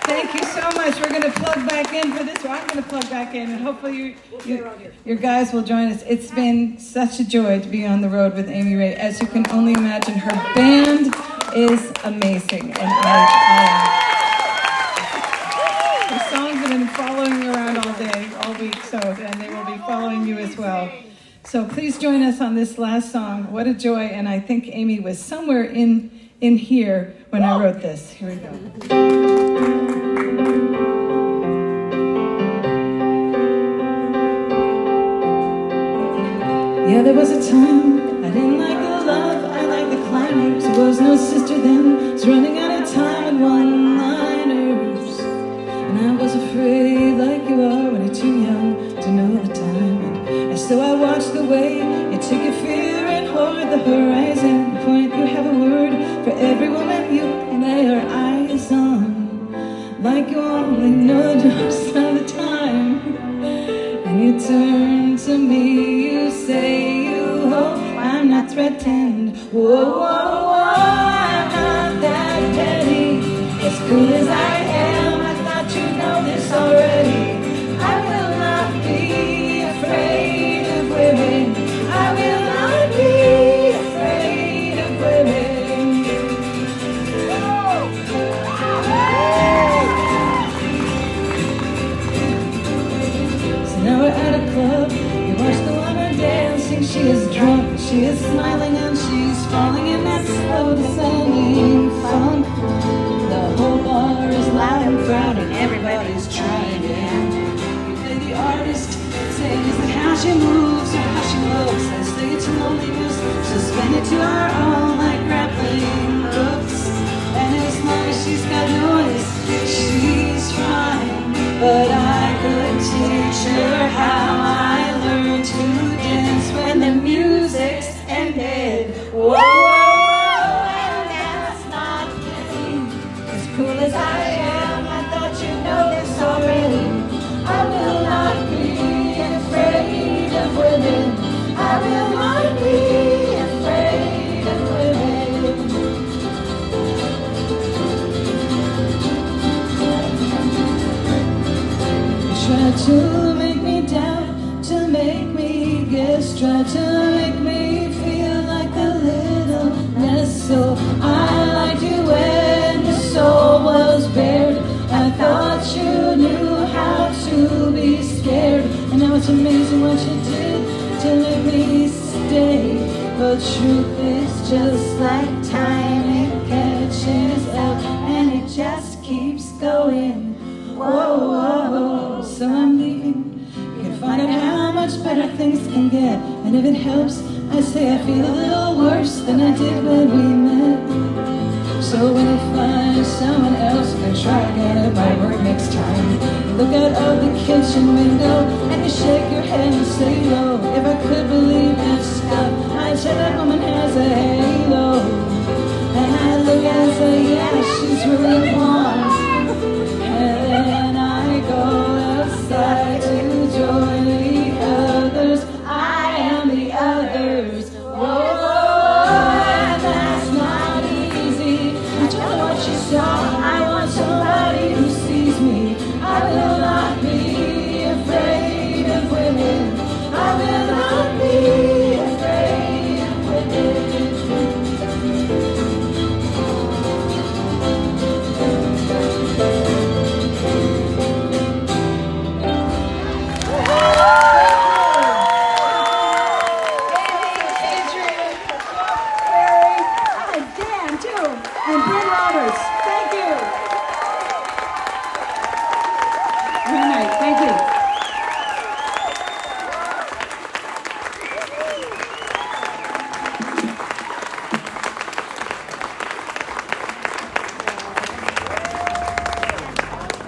Thank you so much. We're going to plug back in for this. Well, I'm going to plug back in, and hopefully your guys will join us. It's been such a joy to be on the road with Amy Ray. As you can only imagine, her band is amazing. And the songs have been following you around all day, all week, and they will be following you as well. So please join us on this last song. What a joy. And I think Amy was somewhere in here when I wrote this. Here we go. Yeah, there was a time I didn't like the love, I liked the climbers. There was no sister then, was running out of time and one-liners. And I was afraid like you are when you're too young to know the time. And so I watched the way you took your fear and hoard the horizon. You point, you have a word for every woman you lay your eyes on. Like you only know just of the time. And you turn to me, you say you hope I'm not threatened. Whoa, whoa, whoa, I'm not that petty. As cool as I am, I thought you'd know this already. I will not be afraid of women. I will not be afraid of women. So now we're at a club. You watch the woman dancing. She is drunk, she is smiling, and she's falling in that slow descending funk. The whole bar is loud and proud, and everybody's trying to hand. You play the artist, say is it how she moves or how she looks. I say it's loneliness, suspended to our own like grappling hooks. And as long as she's got noise, she's fine. But I could teach her how I learned to dance when the music's ended. Whoa, whoa, whoa, and that's not me. As cool as I am, I thought you'd know this already. I will not be afraid of women. I will not be afraid of women. You try to make me doubt, to make me guess, try to make me feel like a little less. So I lied you when your soul was bared. I thought you knew how to be scared. And now it's amazing what you did to let me stay. But truth is just like time, it catches up and it just keeps going. Whoa, whoa, whoa. So I'm leaving. You can find out how much better things can get. And if it helps, I say I feel a little worse than I did when we met. So when you find someone else, you can try again at my work next time. You look out of the kitchen window and you shake your head and say, "Yo, if I could believe that stuff, I'd say that woman has a head."